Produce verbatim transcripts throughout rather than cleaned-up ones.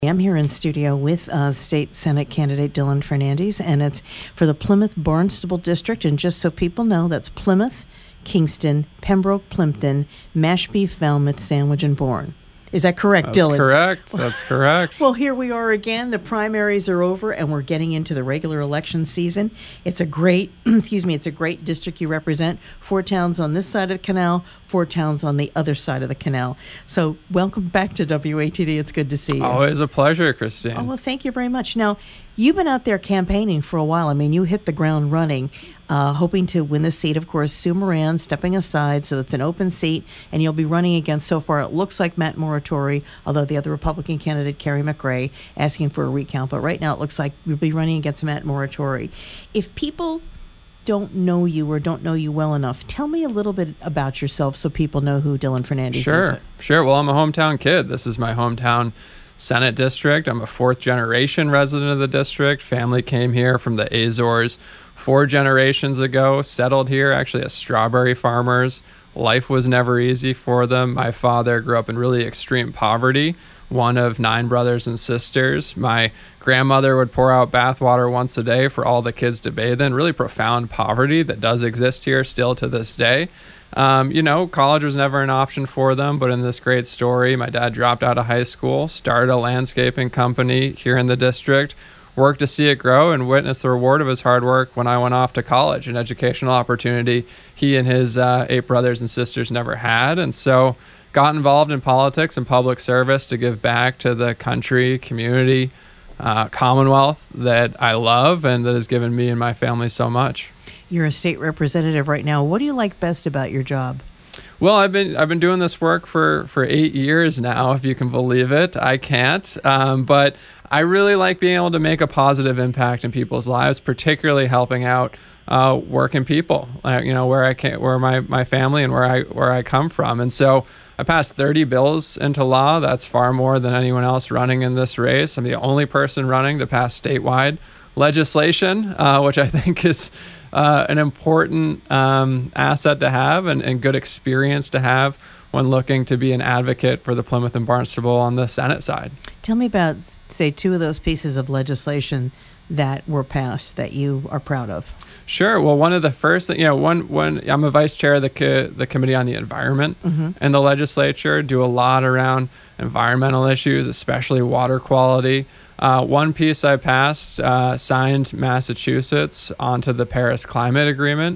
I'm here in studio with uh, State Senate candidate Dylan Fernandes, and it's for the Plymouth Barnstable District. And just so people know, that's Plymouth, Kingston, Pembroke, Plimpton, Mashpee, Falmouth, Sandwich, and Bourne. Is that correct, That's Dylan? correct. That's correct. Well, here we are again. The primaries are over, and we're getting into the regular election season. It's a great, excuse me, it's a great district you represent. Four towns on this side of the canal, four towns on the other side of the canal. So welcome back to W A T D. It's good to see you. Always a pleasure, Christine. Oh, well, thank you very much. Now, you've been out there campaigning for a while. I mean, you hit the ground running, uh, hoping to win the seat. Of course, Sue Moran stepping aside, so it's an open seat, and you'll be running against, so far, it looks like Matt Moratori, although the other Republican candidate, Kerry McRae, asking for a recount. But right now, it looks like you'll be running against Matt Moratori. If people don't know you or don't know you well enough, tell me a little bit about yourself so people know who Dylan Fernandes sure, is. Sure, sure. Well, I'm a hometown kid. This is my hometown Senate district. I'm a fourth generation resident of the district. Family came here from the Azores four generations ago, settled here actually as strawberry farmers. Life was never easy for them. My father grew up in really extreme poverty, one of nine brothers and sisters. My grandmother would pour out bathwater once a day for all the kids to bathe in. Really profound poverty that does exist here still to this day. Um, you know, college was never an option for them, but in this great story, my dad dropped out of high school, started a landscaping company here in the district, worked to see it grow, and witnessed the reward of his hard work when I went off to college, an educational opportunity he and his uh, eight brothers and sisters never had. And so got involved in politics and public service to give back to the country, community, uh, Commonwealth that I love and that has given me and my family so much. You're a state representative right now. What do you like best about your job? Well, I've been I've been doing this work for, for eight years now, if you can believe it. I can't, um, but I really like being able to make a positive impact in people's lives, particularly helping out uh, working people, uh, you know, where I can, where my, my family and where I where I come from. And so I passed thirty bills into law. That's far more than anyone else running in this race. I'm the only person running to pass statewide legislation, uh, which I think is uh, an important um, asset to have and, and good experience to have when looking to be an advocate for the Plymouth and Barnstable on the Senate side. Tell me about, say, two of those pieces of legislation that were passed that you are proud of. Sure. Well, one of the first, you know, one, one I'm a vice chair of the co- the Committee on the Environment mm-hmm. in the legislature, do a lot around environmental issues, especially water quality. Uh, one piece I passed uh, signed Massachusetts onto the Paris Climate Agreement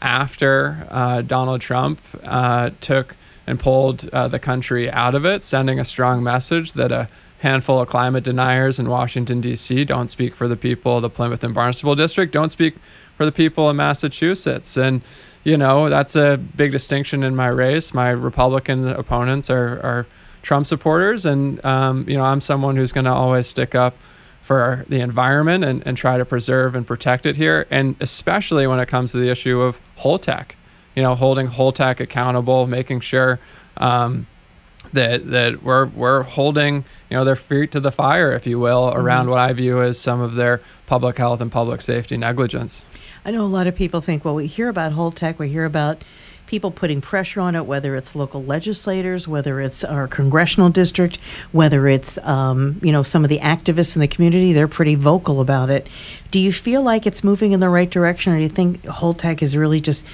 after uh, Donald Trump uh, took and pulled uh, the country out of it, sending a strong message that a handful of climate deniers in Washington, D C don't speak for the people of the Plymouth and Barnstable District, don't speak for the people of Massachusetts. And, you know, that's a big distinction in my race. My Republican opponents are, are Trump supporters. And, um, you know, I'm someone who's going to always stick up for the environment and, and try to preserve and protect it here. And especially when it comes to the issue of Holtec, you know, holding Holtec accountable, making sure um, that that we're we're holding, you know, their feet to the fire, if you will, around mm-hmm. what I view as some of their public health and public safety negligence. I know a lot of people think, well, we hear about Holtec, we hear about people putting pressure on it, whether it's local legislators, whether it's our congressional district, whether it's, um, you know, some of the activists in the community, they're pretty vocal about it. Do you feel like it's moving in the right direction, or do you think Holtec is really just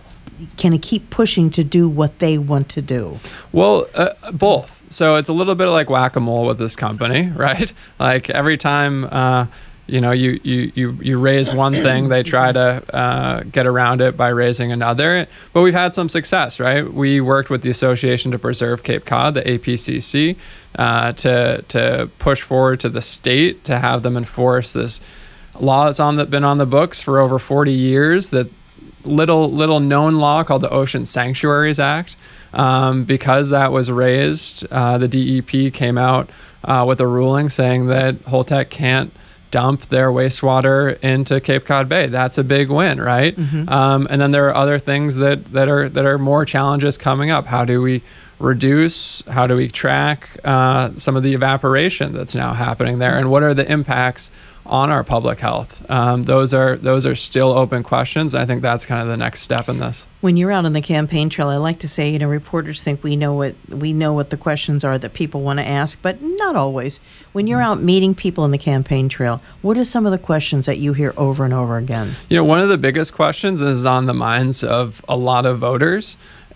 can it keep pushing to do what they want to do? Well, uh, both. So it's a little bit like whack-a-mole with this company, right? Like every time, uh, you know, you, you, you, you raise one thing, they try to uh, get around it by raising another. But we've had some success, right? We worked with the Association to Preserve Cape Cod, the A P C C, uh, to to push forward to the state to have them enforce this law that's on the, been on the books for over forty years, that little little known law called the Ocean Sanctuaries Act. Um, because that was raised, uh, the D E P came out uh, with a ruling saying that Holtec can't dump their wastewater into Cape Cod Bay. That's a big win, right? Mm-hmm. Um, and then there are other things that, that are that are more challenges coming up. How do we reduce? How do we track uh, some of the evaporation that's now happening there? And what are the impacts on our public health? Um, those are those are still open questions. I think that's kind of the next step in this. When you're out on the campaign trail, I like to say, you know, reporters think we know what we know what the questions are that people want to ask, but not always. When you're out meeting people in the campaign trail, what are some of the questions that you hear over and over again? You know, one of the biggest questions is on the minds of a lot of voters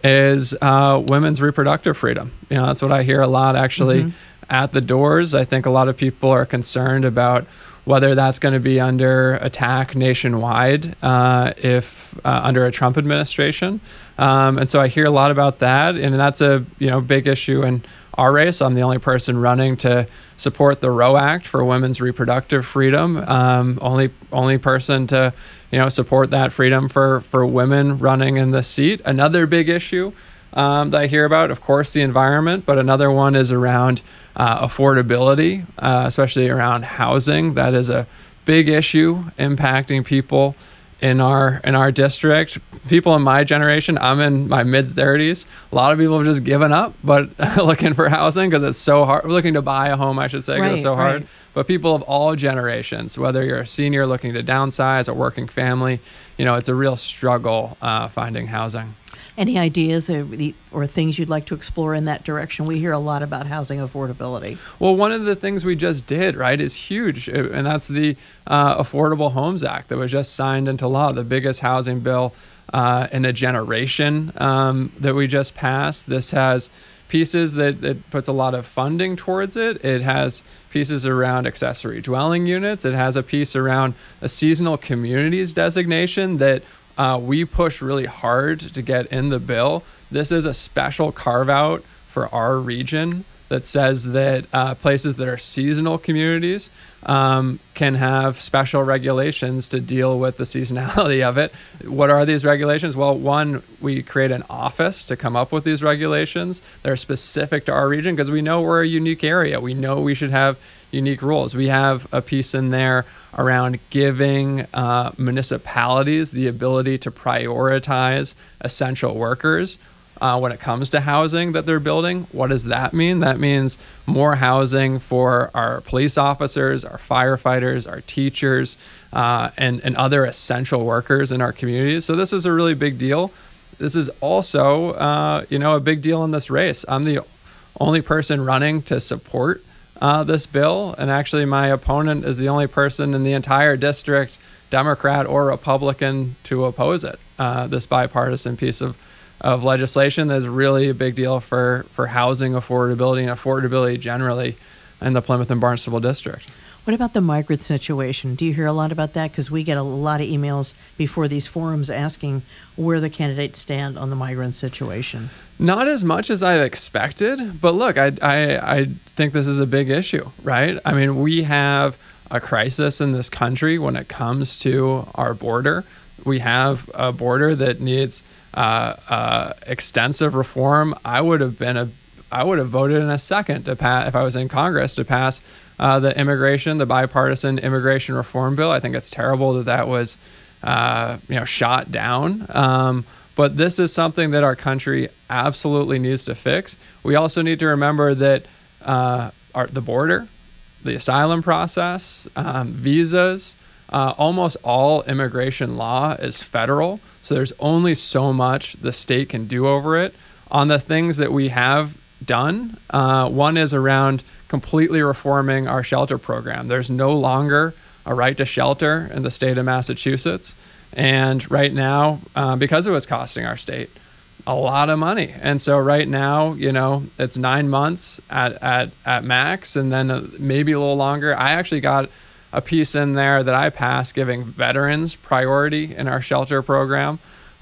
is uh, women's reproductive freedom. You know, that's what I hear a lot actually mm-hmm. at the doors. I think a lot of people are concerned about whether that's going to be under attack nationwide uh, if uh, under a Trump administration. Um, and so I hear a lot about that, and that's a you know big issue in our race. I'm the only person running to support the Roe Act for women's reproductive freedom. Um, only only person to you know support that freedom for, for women running in this seat. Another big issue Um, that I hear about, of course, the environment, but another one is around uh, affordability, uh, especially around housing. That is a big issue impacting people in our in our district. People in my generation, I'm in my mid thirties. A lot of people have just given up, but looking for housing because it's so hard. Looking to buy a home, I should say, because right, it's so hard. Right. But people of all generations, whether you're a senior looking to downsize, a working family, you know, it's a real struggle uh, finding housing. Any ideas or, the, or things you'd like to explore in that direction? We hear a lot about housing affordability. Well, one of the things we just did, right, is huge, and that's the uh, Affordable Homes Act that was just signed into law, the biggest housing bill uh, in a generation um, that we just passed. This has pieces that, that puts a lot of funding towards it. It has pieces around accessory dwelling units. It has a piece around a seasonal communities designation that Uh, we push really hard to get in the bill. This is a special carve out for our region that says that uh, places that are seasonal communities um, can have special regulations to deal with the seasonality of it. What are these regulations? Well, one, we create an office to come up with these regulations that are specific to our region because we know we're a unique area. We know we should have unique rules. We have a piece in there around giving uh, municipalities the ability to prioritize essential workers uh, when it comes to housing that they're building. What does that mean? That means more housing for our police officers, our firefighters, our teachers, uh, and, and other essential workers in our communities. So this is a really big deal. This is also, uh, you know, a big deal in this race. I'm the only person running to support Uh, this bill, and actually my opponent is the only person in the entire district, Democrat or Republican, to oppose it. Uh, this bipartisan piece of, of legislation that is really a big deal for, for housing affordability and affordability generally in the Plymouth and Barnstable district. What about the migrant situation? Do you hear a lot about that? Because we get a lot of emails before these forums asking where the candidates stand on the migrant situation. Not as much as I've expected, but look, I, I, I think this is a big issue, right? I mean, we have a crisis in this country when it comes to our border. We have a border that needs uh, uh, extensive reform. I would have been a, I would have voted in a second to pass if I was in Congress to pass uh, the immigration, the bipartisan immigration reform bill. I think it's terrible that that was, uh, you know, shot down. Um, But this is something that our country absolutely needs to fix. We also need to remember that uh, our, the border, the asylum process, um, visas, uh, almost all immigration law is federal. So there's only so much the state can do over it. On the things that we have done, uh, one is around completely reforming our shelter program. There's no longer a right to shelter in the state of Massachusetts. And right now, uh, because it was costing our state a lot of money. And so right now, you know, it's nine months at, at, at max, and then maybe a little longer. I actually got a piece in there that I passed giving veterans priority in our shelter program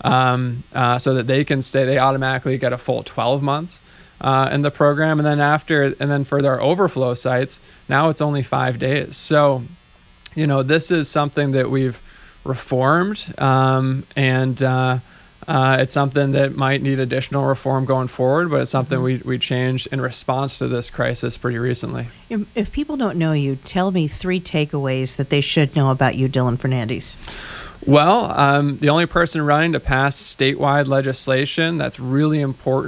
um, uh, so that they can stay, they automatically get a full twelve months uh, in the program. And then after, and then for their overflow sites, now it's only five days. So, you know, this is something that we've reformed, um, and uh, uh, it's something that might need additional reform going forward, but it's something mm-hmm. we, we changed in response to this crisis pretty recently. If, if people don't know you, tell me three takeaways that they should know about you, Dylan Fernandes. Well, I'm the only person running to pass statewide legislation that's really important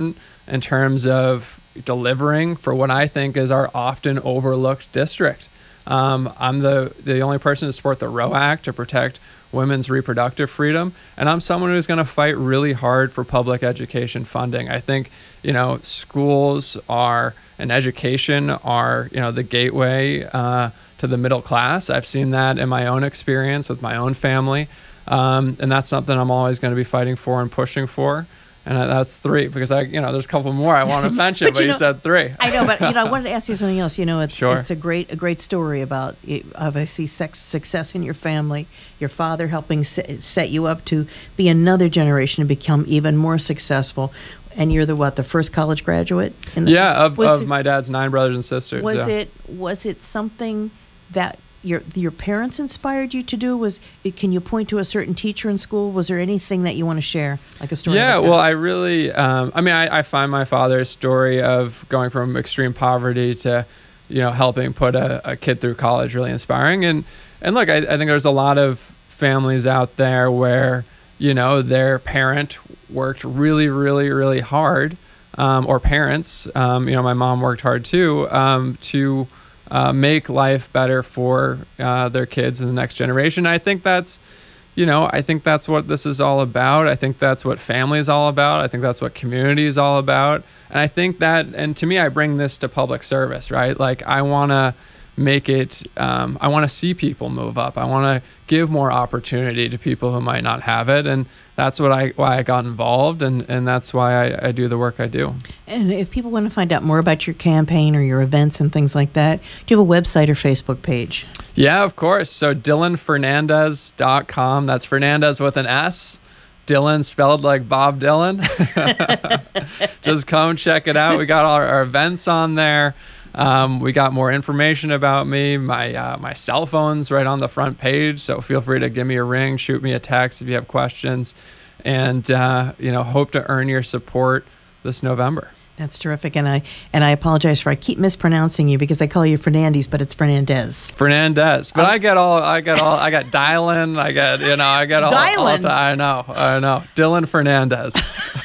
in terms of delivering for what I think is our often overlooked district. Um, I'm the, the only person to support the Roe Act to protect women's reproductive freedom. And I'm someone who's going to fight really hard for public education funding. I think, you know, schools are, and education are, you know, the gateway uh, to the middle class. I've seen that in my own experience with my own family. Um, and that's something I'm always going to be fighting for and pushing for. And that's three, because I, you know, there's a couple more I want to mention, but, but you, you know, said three. I know, but you know, I wanted to ask you something else. You know, it's sure. it's a great a great story about obviously sex, success in your family, your father helping set, set you up to be another generation and become even more successful. And you're the what, the first college graduate? In the yeah, of, of it, my dad's nine brothers and sisters. Was yeah. it was it something that your your parents inspired you to do? Was it, can you point to a certain teacher in school? Was there anything that you want to share, like a story? Yeah, like well, that? I really, um, I mean, I, I find my father's story of going from extreme poverty to, you know, helping put a, a kid through college really inspiring. And and look, I, I think there's a lot of families out there where, you know, their parent worked really, really, really hard, um, or parents, um, you know, my mom worked hard too, um, to Uh, make life better for uh, their kids in the next generation. I think that's, you know, I think that's what this is all about. I think that's what family is all about. I think that's what community is all about. And I think that, and to me, I bring this to public service, right? Like I want to make it, um, I want to see people move up. I want to give more opportunity to people who might not have it. And that's what I, why I got involved. And, and that's why I, I do the work I do. And if people want to find out more about your campaign or your events and things like that, do you have a website or Facebook page? Yeah, of course. So Dylan Fernandez dot com. That's Fernandez with an S. Dylan spelled like Bob Dylan. Just come check it out. We got all our, our events on there. Um, we got more information about me. My uh, my cell phone's right on the front page, so feel free to give me a ring, shoot me a text if you have questions, and uh, you know, hope to earn your support this November. That's terrific, and I and I apologize for I keep mispronouncing you because I call you Fernandez, but it's Fernandez. Fernandez, but I get all I get all I got Dylan, I got you know I got all. Dylan. all I know, I know. Dylan Fernandez.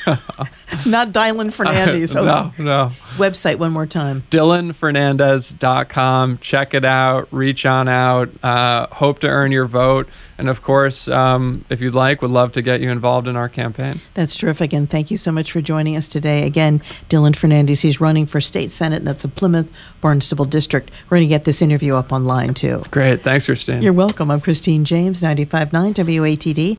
Not Dylan Fernandez. Okay. No, no. Website one more time. Dylan Fernandez dot com. Check it out. Reach on out. Uh, hope to earn your vote. And of course, um, if you'd like, would love to get you involved in our campaign. That's terrific. And thank you so much for joining us today. Again, Dylan Fernandez, he's running for state senate, and that's the Plymouth Barnstable District. We're going to get this interview up online, too. Great. Thanks, Christine. You're welcome. I'm Christine James, ninety-five point nine W A T D.